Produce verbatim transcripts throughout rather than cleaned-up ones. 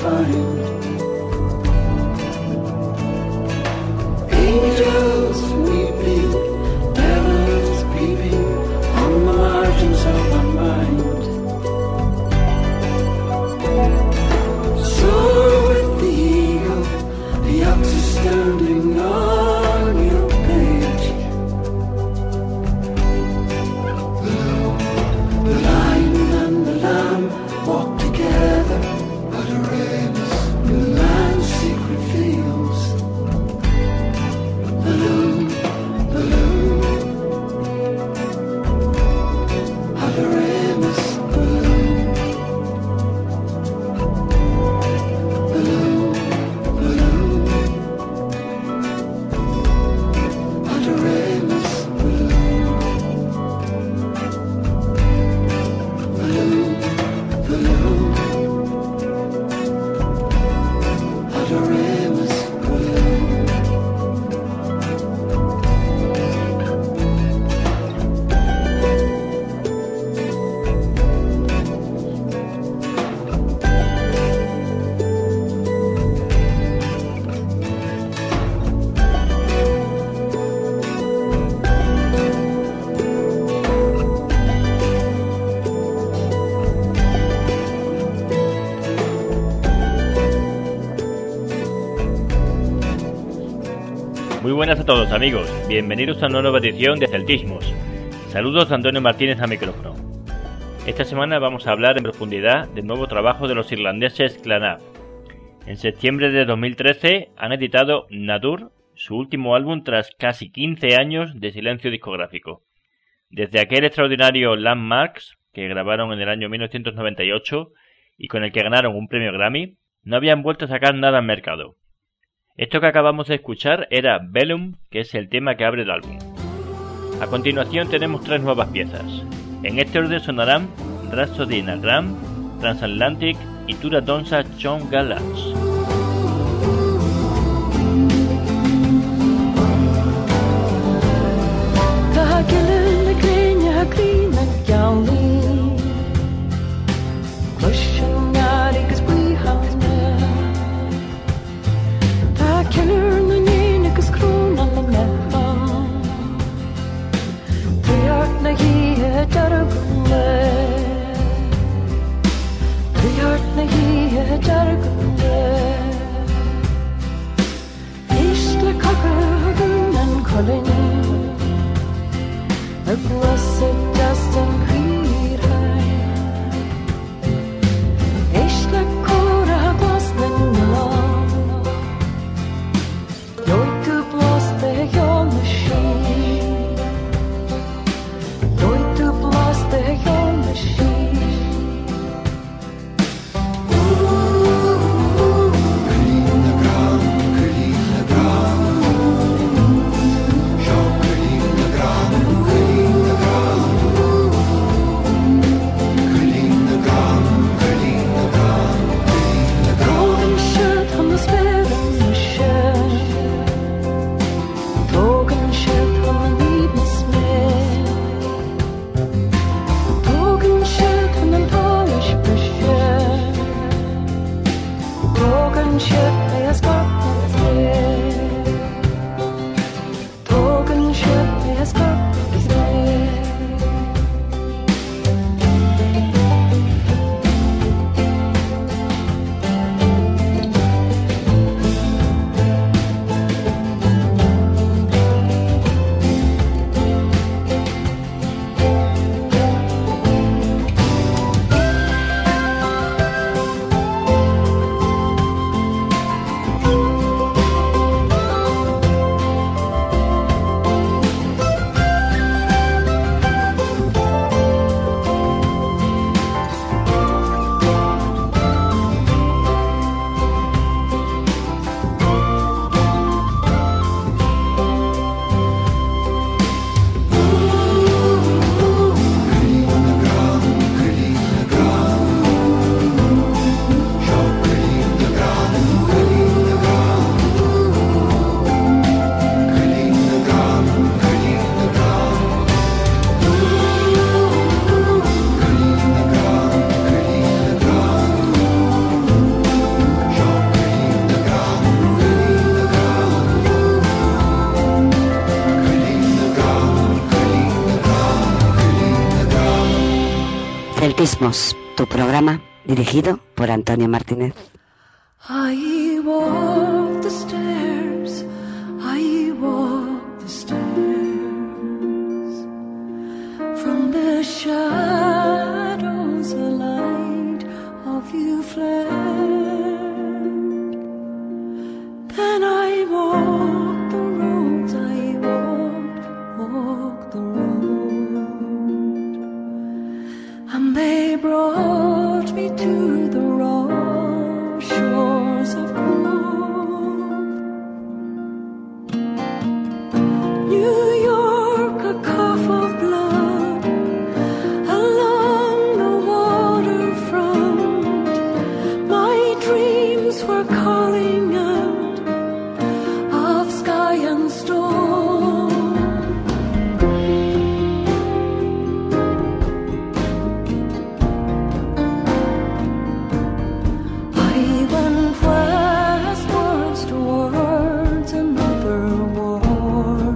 find. Angels weeping, devils peeping on the margins of my mind. Soar with the eagle, the ox is standing on your page. The lion and the lamb walk together at a race in man's secret fields. The loom, the loom, Adoremus, the loom, the loom, the loom, Adoremus, the loom, the loom, the loom, Adoremus, the loom. Muy buenas a todos amigos, bienvenidos a una nueva edición de Celtismos. Saludos de Antonio Martínez al micrófono. Esta semana vamos a hablar en profundidad del nuevo trabajo de los irlandeses Clannad. En septiembre de dos mil trece han editado Natur, su último álbum tras casi quince años de silencio discográfico. Desde aquel extraordinario Landmarks, que grabaron en el año mil novecientos noventa y ocho y con el que ganaron un premio Grammy, no habían vuelto a sacar nada al mercado. Esto que acabamos de escuchar era Vellum, que es el tema que abre el álbum. A continuación tenemos tres nuevas piezas. En este orden sonarán Rhapsody in a Gram, Transatlantic y Tura Donsa Chon Galans. Dark Celtismos, tu programa dirigido por Antonio Martínez. I walk the stairs, I walk the stairs. From the shadows a light of you fled. Then I walked the roads, I walked, walked the road. And they brought me to the raw shores of gold. New York, a cough of blood along the waterfront. My dreams were calling out of sky and stone. I went westwards towards another war,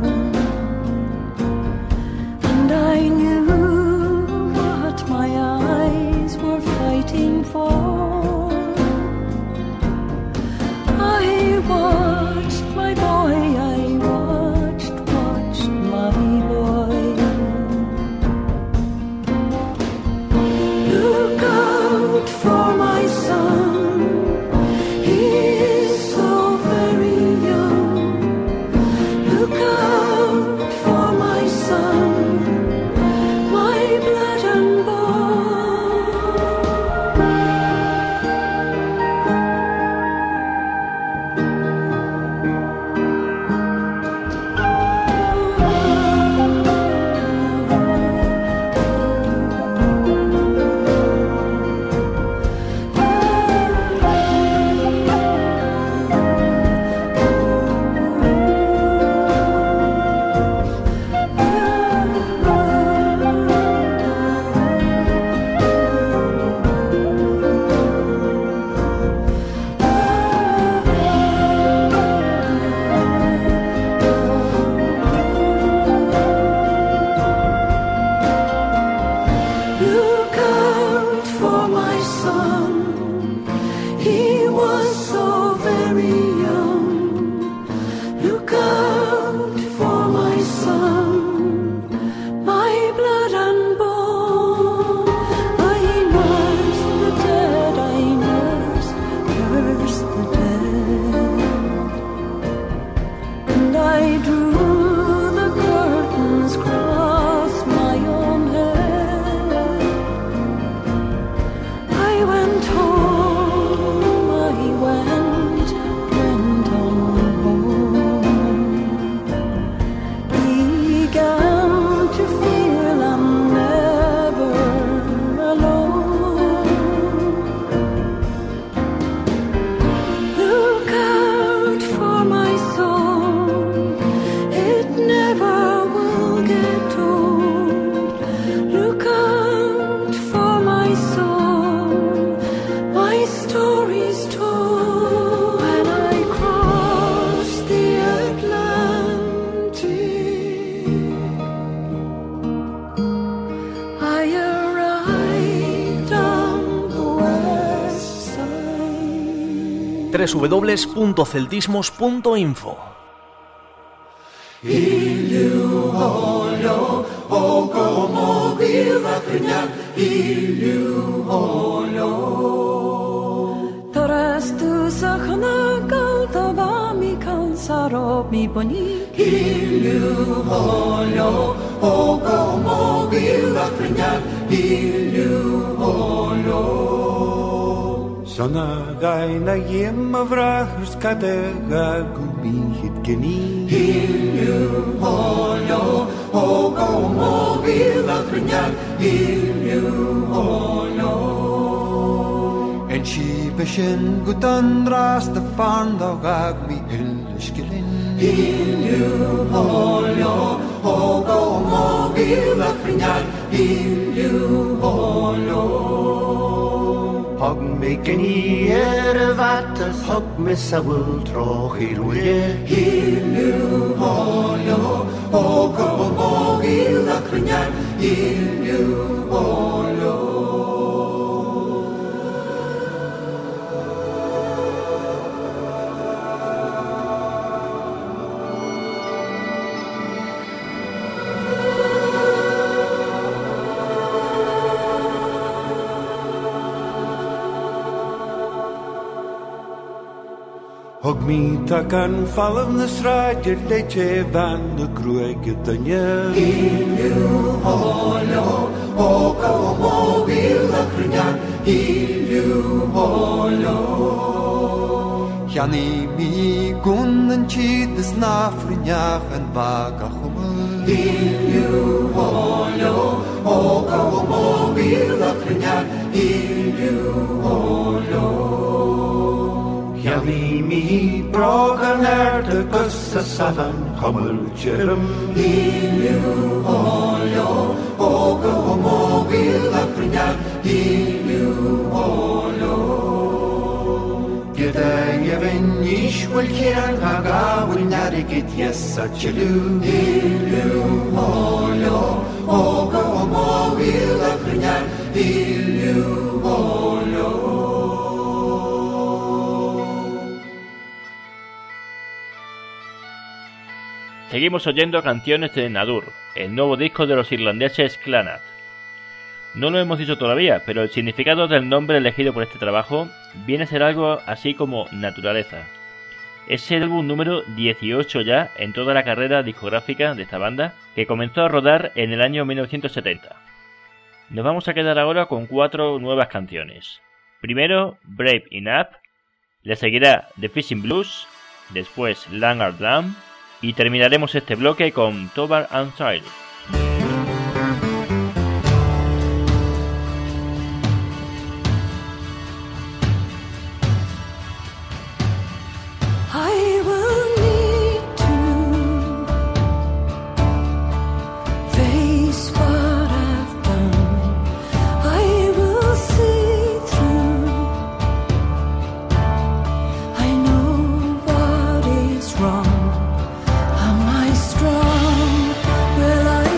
and I knew what my eyes were fighting for. I watched my boy, I watched, watched my boy. Look out for my son, he is so very young. Look out for my son, my blood and Look out for my son, he was so very young. Look out for my son, my blood and bone. I nursed the dead, I nursed, nursed the dead. And I drew the curtains across my own head. I went home, I went, went on home. Began to feel I'm never alone. Look out for my soul, it never will get old. Look out for my soul, my story's told. When I crossed the Atlantic, I arrived on the west side. doble u doble u doble u punto celtismos punto info. Teraz tu zachna galtava mi kalsaro mi boni. Ilu holo, ogo mogil akrinyak. Ilu holo. Sonnagay na yem avrachers kadega gubihit geni. Ilu holo, ogo mogil akrinyak. Ilu holo. En she beshen gutan Rastafan dagag mi ilskilin. Ilu holo, ogo mogil akrinyak. Ilu holo. Hog me geni er vatas, hog me sawul troch ilwye. Ilu holo, ogo mogil akrinyak. Ilu holo. Hog mi tak an fallen na sráidir leite van na gruige danne. Iliu holio, oga o móvil a chrynyan, iliu holio. Janni mi gun an chid is na frynach an bag a chumul. Iliu holio, oga o móvil a chrynyan, iliu holio. Janni mi brog an erde gus a savan chumul jerem. Iliu holio, oga o móvil a chrynyan, iliu holio. Gyda yevin ishwal kiran agawin narigit yes a chilu. Iliu holio, oga o móvil a chrynyan, iliu holio. Seguimos oyendo canciones de Nadur, el nuevo disco de los irlandeses Clannad. No lo hemos dicho todavía, pero el significado del nombre elegido por este trabajo viene a ser algo así como naturaleza. Es el álbum número dieciocho ya en toda la carrera discográfica de esta banda, que comenzó a rodar en el año mil novecientos setenta. Nos vamos a quedar ahora con cuatro nuevas canciones. Primero, Brave Enough, le seguirá The Fishing Blues, después Langard Dam, y terminaremos este bloque con Tovar and Child. Strong, am I strong? Will I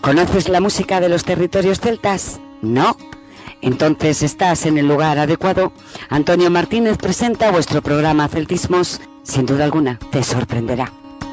¿Conoces la música de los territorios celtas? ¿No? Entonces estás en el lugar adecuado. Antonio Martínez presenta vuestro programa Celtismos. Sin duda alguna, te sorprenderá.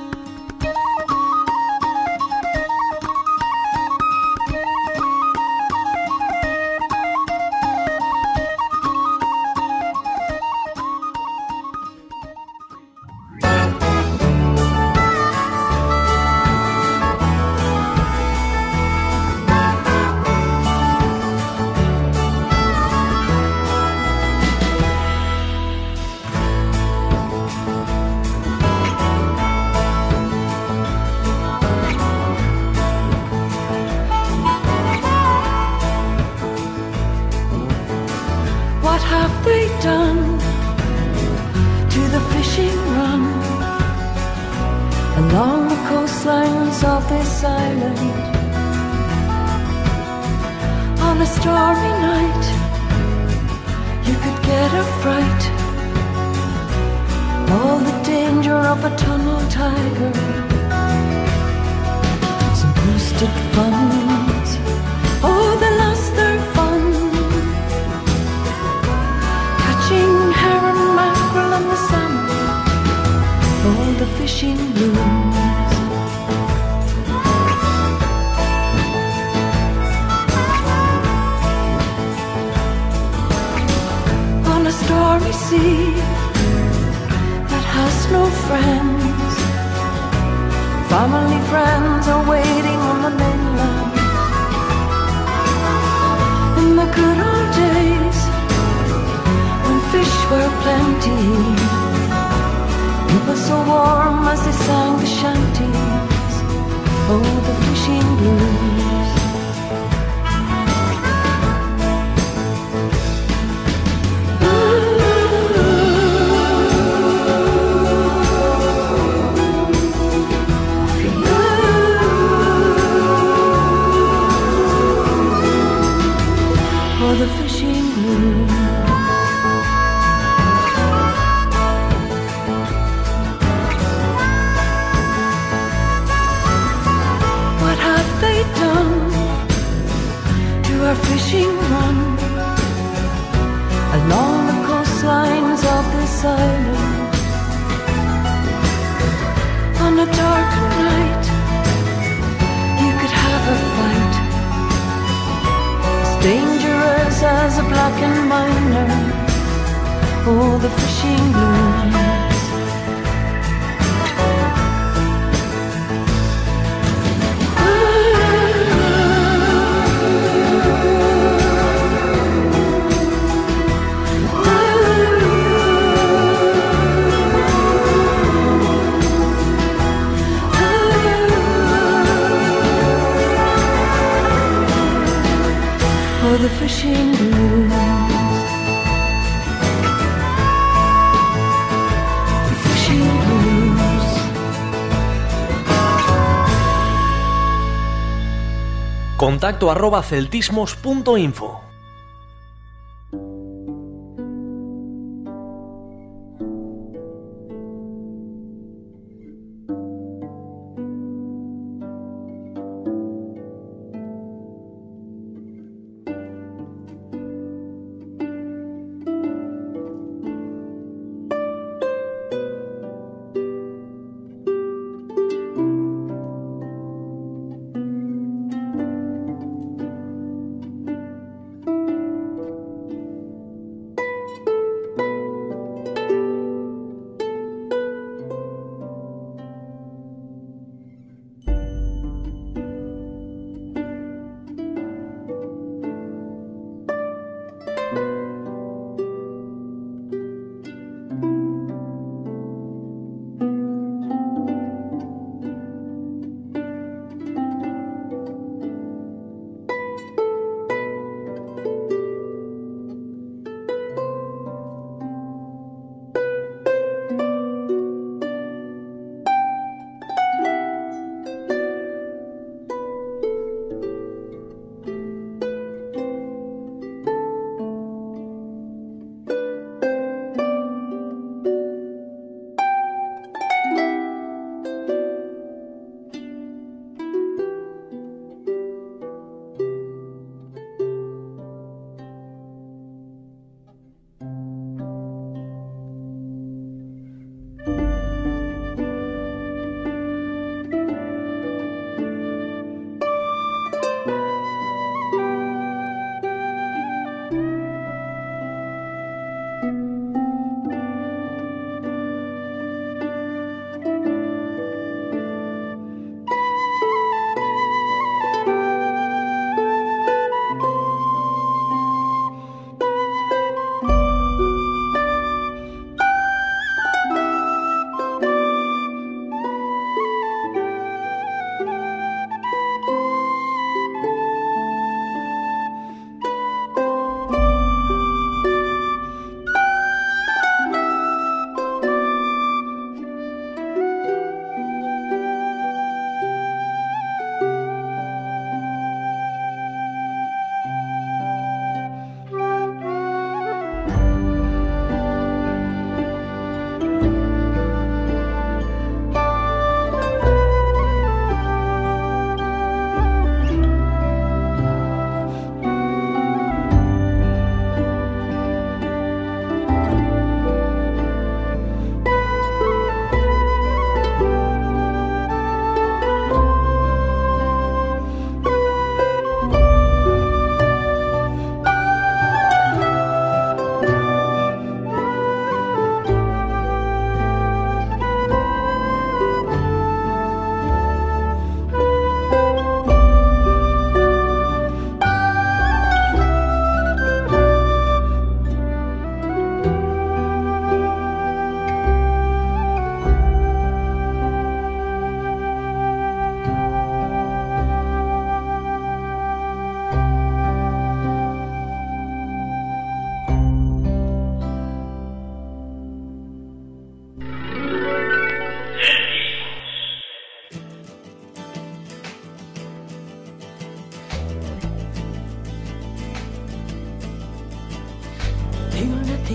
Contacto arroba celtismos punto info.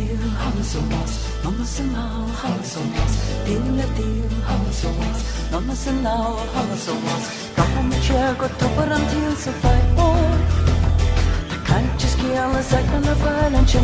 deal, han som was, nonna sen now, han som was, dilla deal, han som was, nonna sen now, han som was. Raham jag och toppar han till så fight boy. Jag kan inte skilla sakna valentin.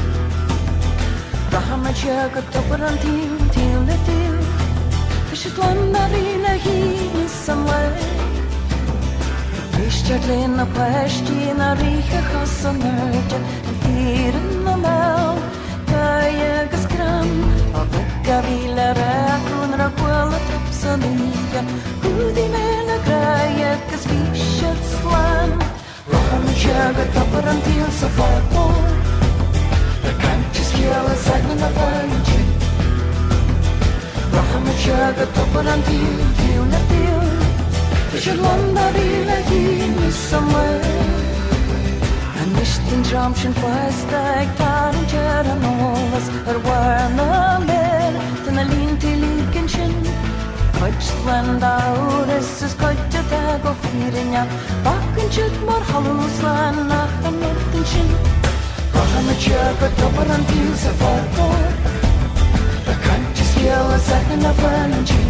Raham jag och toppar han till till det till. Det should land arena he is somewhere. Ishtar lena pastina riha khasanarja. Firen och mal, jag skram. Avvecka vila räkunra kuala tropsaniga. Hudi mena grejer kas fishat slan. Raham jag och toppar han till så far på. Jag kan inte skilla sakna valentin. Raham jag och toppar han till till na till. Det should landa vila hini somewhere. And nishtin dramshin fastag tarin jaran olas. Er warna mer, den a lin till ikenshin. Koitsland aures is koitja tag og firinja. Bakken tjut mor haluslan nach an nortenshin. Raham jag och toppar han till så far på. Jag kan inte skilla sakna valentin.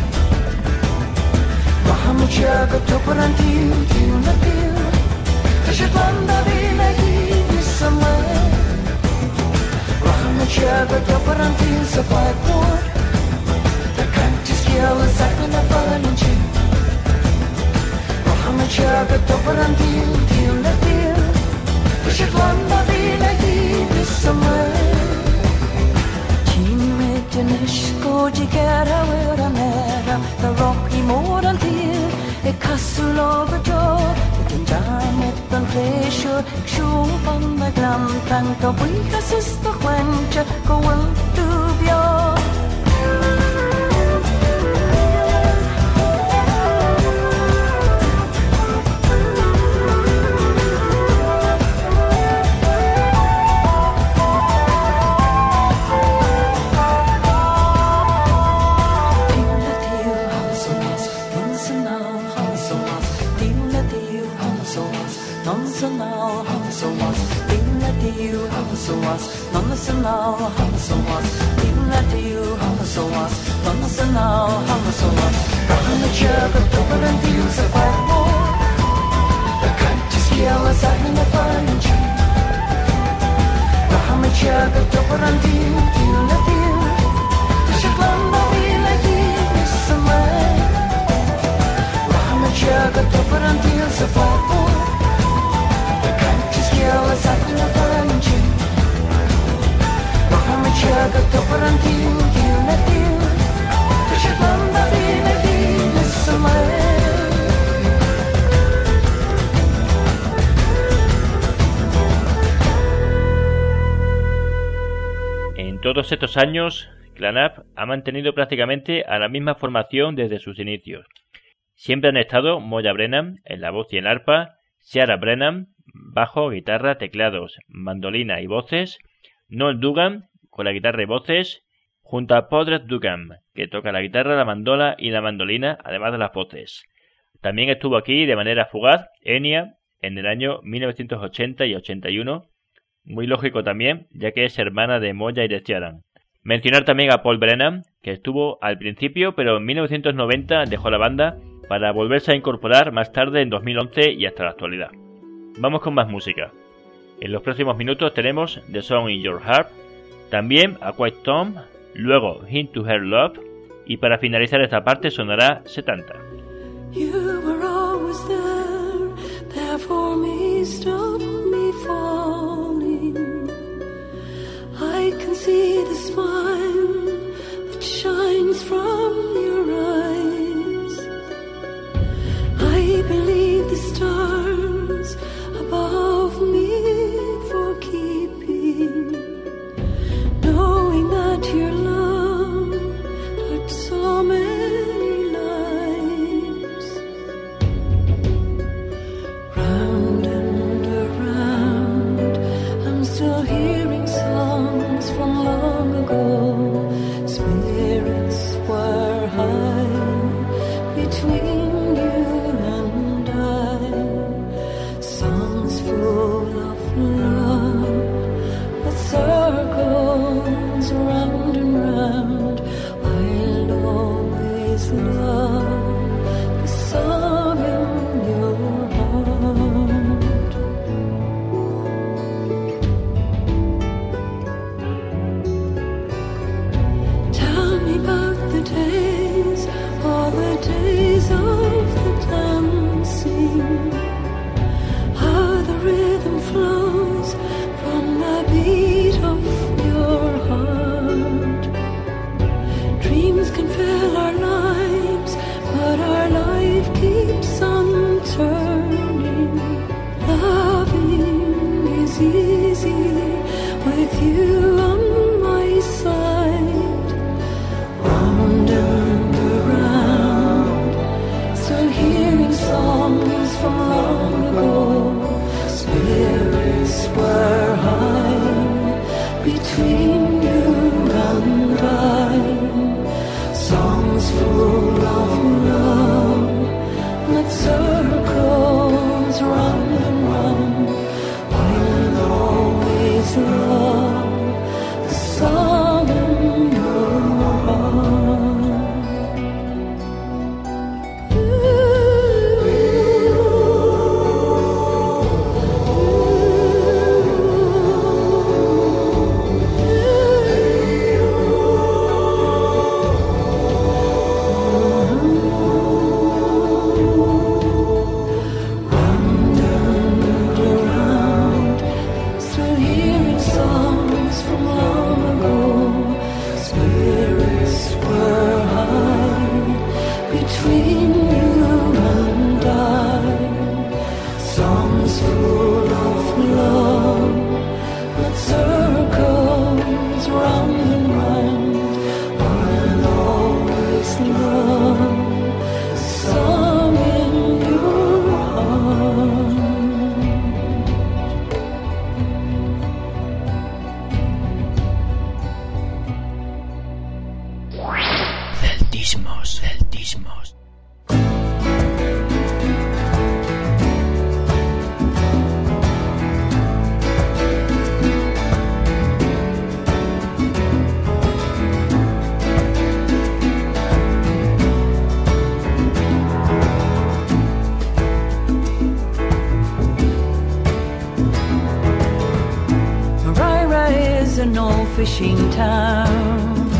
Raham jag och toppar han till till na till. Det should landa vila hini somewhere. Raham jag och toppar han till så far på. Jag kan inte skilla sakna valentin. Raham jag och toppar han till till na till. Det should landa vila hini somewhere. Koji kera wera mera the rocky moran til e kassulova jo den jamet den pleasure shuvan na glantan to buika sista quencha go will do bio. Nonna sen now, han som was. Even at you, han som was. Nonna sen now, han som was. Raham jag och toppar han till så far på. Jag kan inte skilla sakna valentin. Raham jag och toppar han till till na till. Det should landa vila hini somewhere. Raham jag och toppar han till så far på. Jag kan inte skilla sakna valentin. Raham jag och toppar han till till na till. Det should landa vila hini somewhere. En todos estos años, Clanap ha mantenido prácticamente a la misma formación desde sus inicios. Siempre han estado Moya Brennan en la voz y el arpa, Ciara Brennan, bajo, guitarra, teclados, mandolina y voces, Noel Dugan con la guitarra y voces, junto a Podred Dugan, que toca la guitarra, la mandola y la mandolina, además de las voces. También estuvo aquí de manera fugaz Enya en el año mil novecientos ochenta y ochenta y uno, muy lógico también, ya que es hermana de Moya y de Ciaran. Mencionar también a Paul Brennan, que estuvo al principio, pero en mil novecientos noventa dejó la banda para volverse a incorporar más tarde en dos mil once y hasta la actualidad. Vamos con más música. En los próximos minutos tenemos The Song in Your Heart, también A Quiet Tom, luego Hint to Her Love y para finalizar esta parte sonará setenta. You were always there, there for me, stop me falling. I can see the smile that shines from your eyes. I believe the stars above me for keeping, knowing that your love touched so many lives. Round and around, I'm still hearing songs from long ago. Spirits were round and round. I'll always love the song in your heart. Tell me about the days, all the days of the dancing, how the rhythm flows from the beat of your heart. Dreams can fill our lives, but our life keeps on turning. Loving is easy with you on my side. Round and around, still hearing songs from long ago. Spirits were high between you and I. Songs full of love, not circles round and round. I'll always love the song in your heart. Celtismos, celtismos. Moraira is an old fishing town.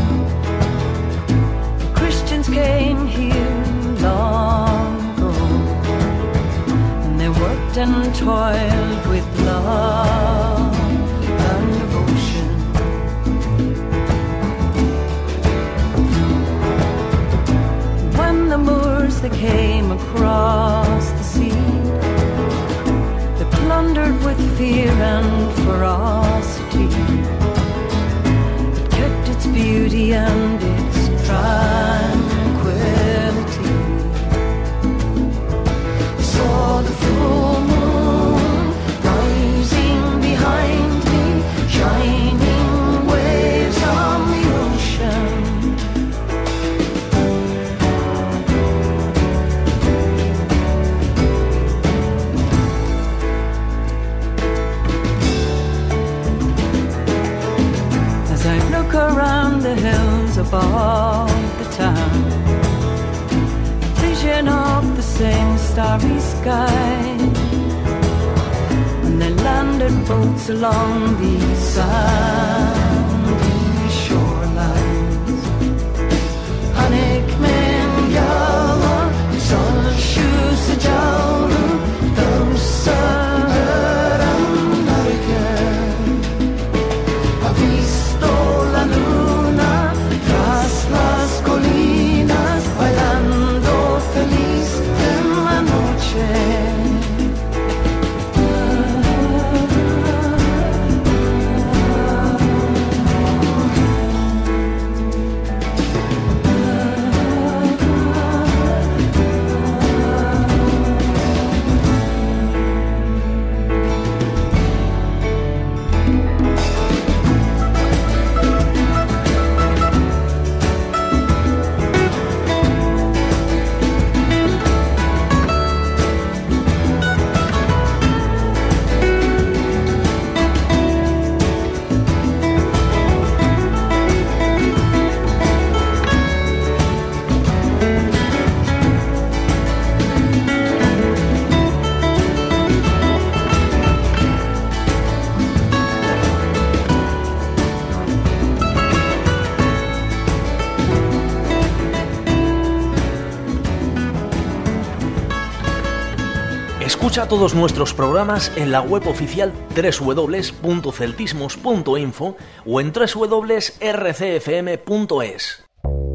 Christians came here long ago, and they worked and toiled with love and devotion. When the Moors they came across the sea, they plundered with fear and ferocity. It kept its beauty and its tranquility. Saw the full moon rising behind me, shining waves on the ocean. As I look around the hills above the town, vision of the same starry sky, and they landed boats along these sandy shorelines. Anik men yalla, sol shoes a jawru, those ha visto la luna tras las colinas, bailando feliz en la noche. Escucha todos nuestros programas en la web oficial doble u doble u doble u punto celtismos punto info o en doble u doble u doble u punto r c f m punto es.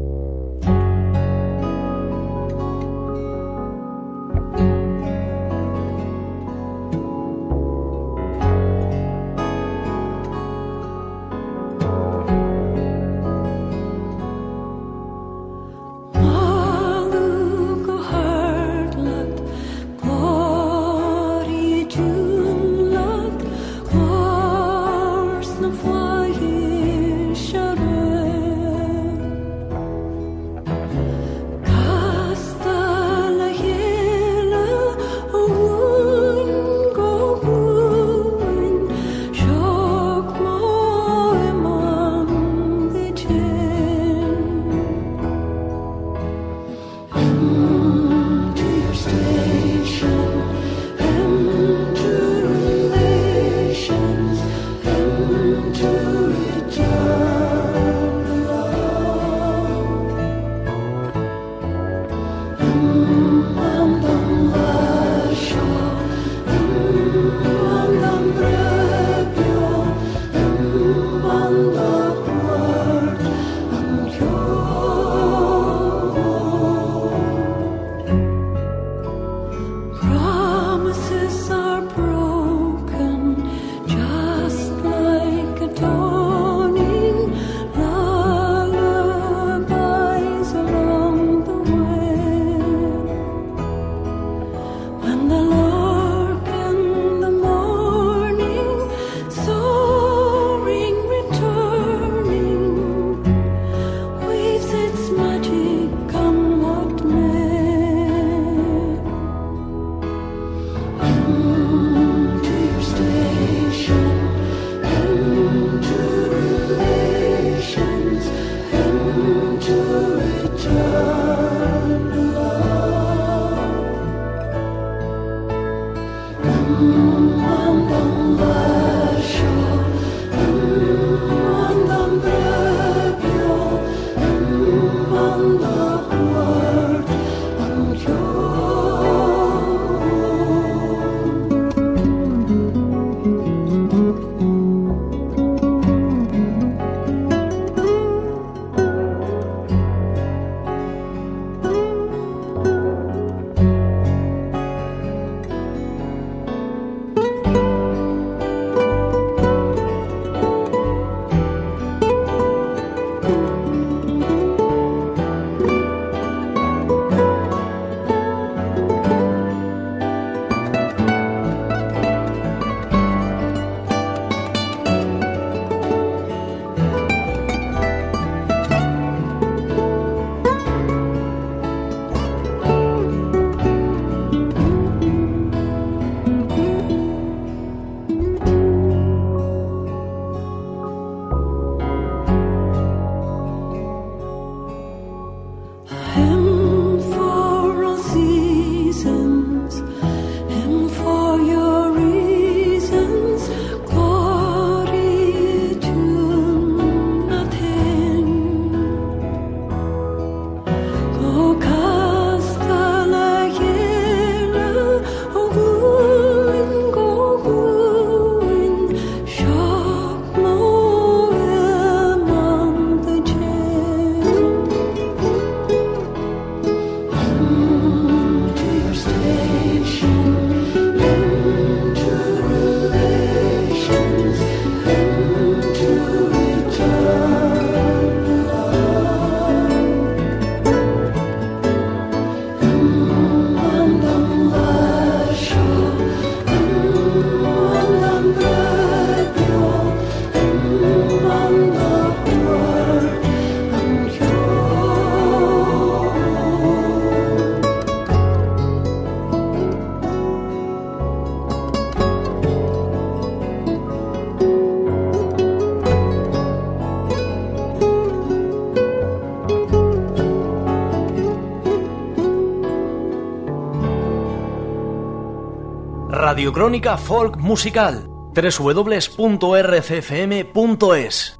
Radiocrónica Folk Musical, doble u doble u doble u punto r c f m punto es.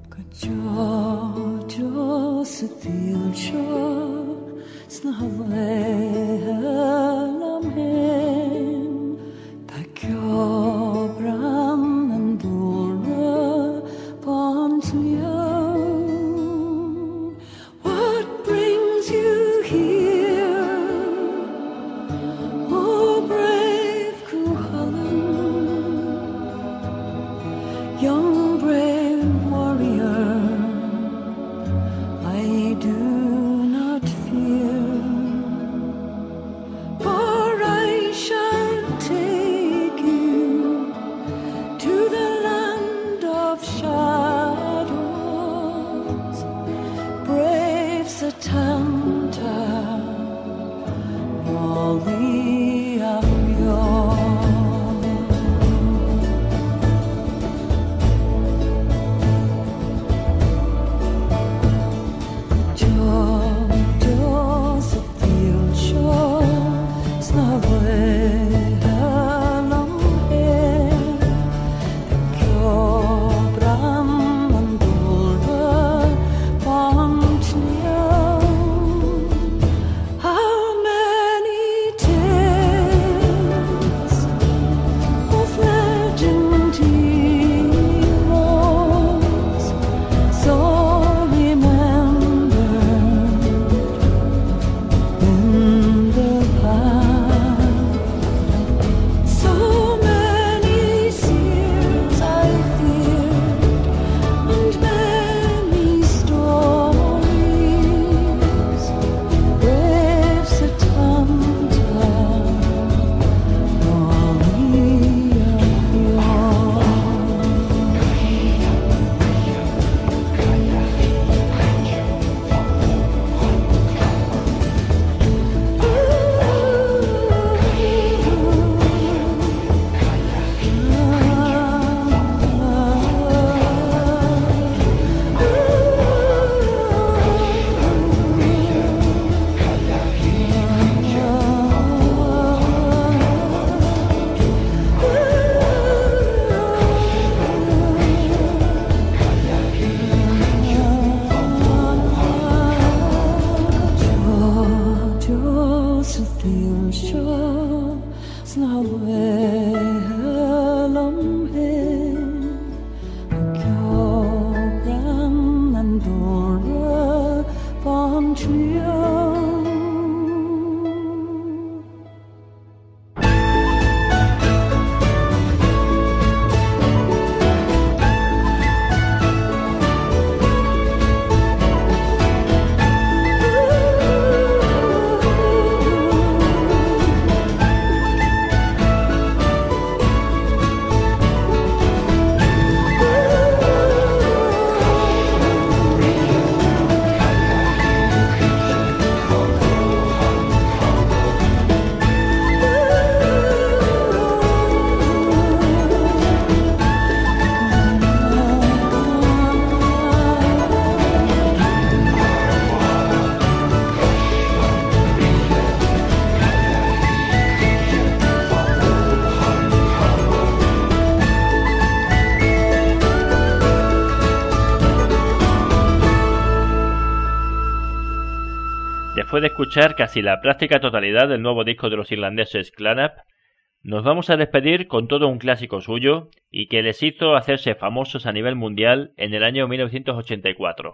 Después de escuchar casi la práctica totalidad del nuevo disco de los irlandeses Clannad, nos vamos a despedir con todo un clásico suyo y que les hizo hacerse famosos a nivel mundial en el año mil novecientos ochenta y cuatro.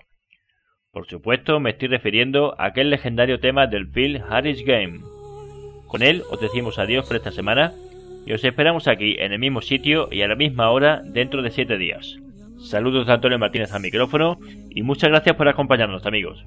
Por supuesto, me estoy refiriendo a aquel legendario tema del film Harry's Game. Con él os decimos adiós por esta semana y os esperamos aquí en el mismo sitio y a la misma hora dentro de siete días. Saludos de Antonio Martínez al micrófono y muchas gracias por acompañarnos, amigos.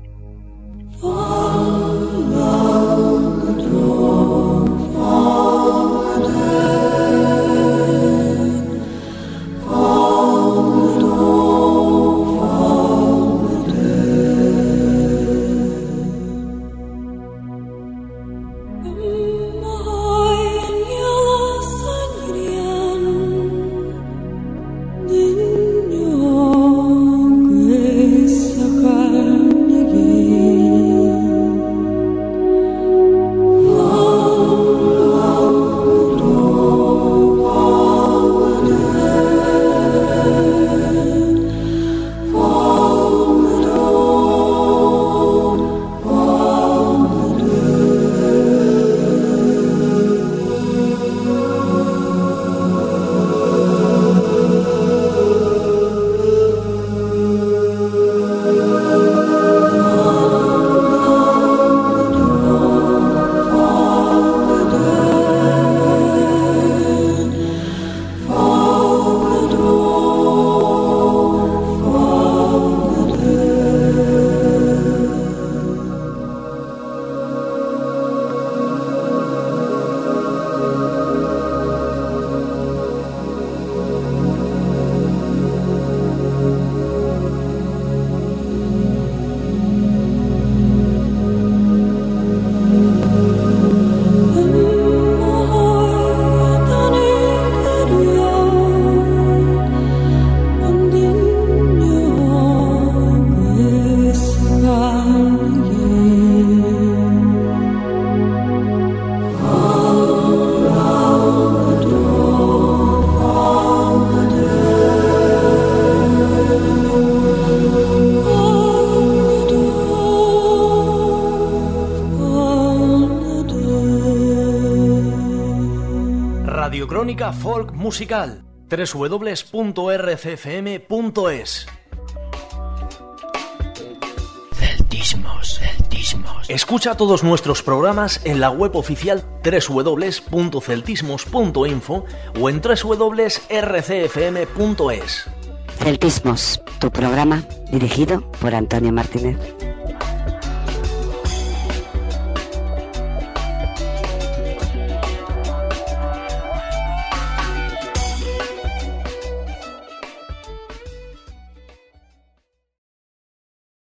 Radiocrónica Folk Musical, doble u doble u doble u punto r c f m punto es. Celtismos, celtismos. Escucha todos nuestros programas en la web oficial doble u doble u doble u punto celtismos punto info o en doble u doble u doble u punto r c f m punto es. Celtismos, tu programa dirigido por Antonio Martínez.